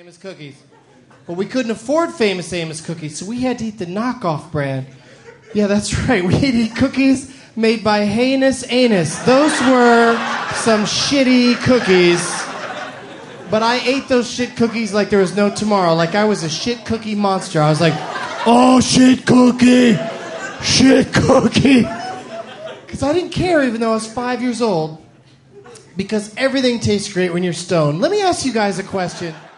Amos cookies. But we couldn't afford Famous Amos cookies, so we had to eat the knockoff brand. Yeah, that's right. We had to eat cookies made by Heinous Anus. Those were some shitty cookies. But I ate those shit cookies like there was no tomorrow. Like I was a shit cookie monster. I was like, oh, shit cookie. Shit cookie. Because I didn't care even though I was 5 years old. Because everything tastes great when you're stoned. Let me ask you guys a question.